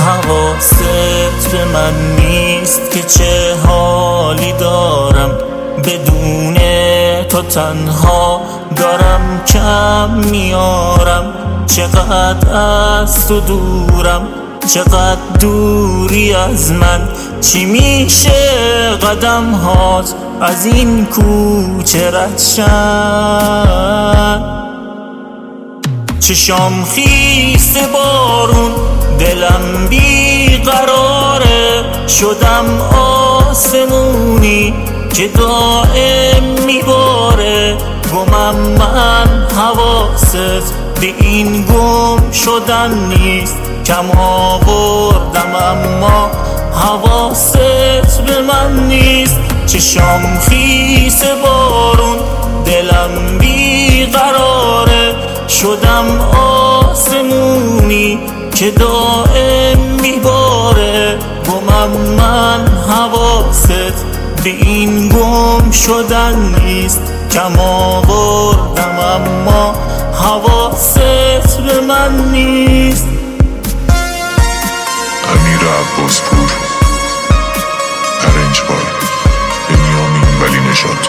حواست به من نیست که چه حالی دارم، بدون تو تنها دارم کم میارم. چقدر از تو دورم، چقدر دوری از من، چی میشه قدم هات از این کوچه رد شن. چشام خیس بارون، دلم بیقراره، شدم آسمونی که دائم میباره. گمم من حواست به این گم شدن نیست، کم آوردم اما حواست به من نیست. چشام خیس بارون، دلم بیقراره، شدم آسمونی که دائم میباره. گمم من حواست به این گم شدن نیست، کم آوردم اما حواست به من نیست. امیر عباس پور، ارنج بای بنیامین ولی نژاد.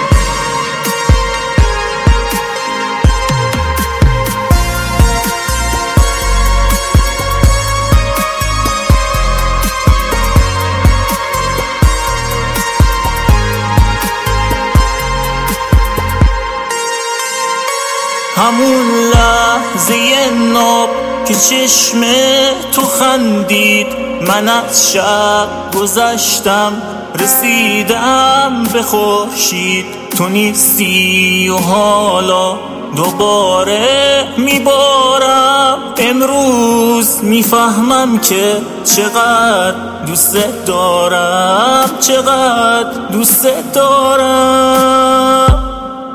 همون لحظه ناب که چشم تو خندید، من از شب گذشتم رسیدم به خورشید. تو نیستی و حالا دوباره میبارم. امروز میفهمم که چقدر دوست دارم، چقدر دوست دارم.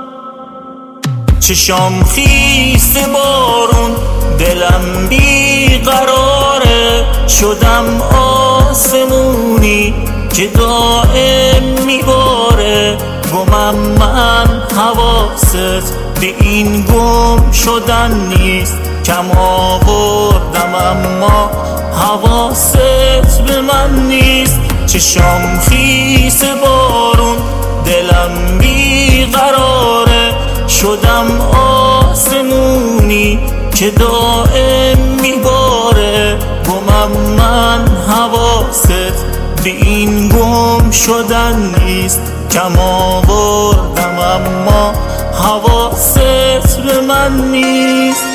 چشام خیس بارون، دلم بیقراره، شدم آسمونی که دائم میباره. گمم من حواست به این گم شدن نیست، کم آوردم اما حواست به من نیست. چشام خیس بارون، دلم بیقراره، شدم آسمونی که دائم میباره. گمم من حواست به این گم شدن نیست، کم آوردم اما حواست به من نیست.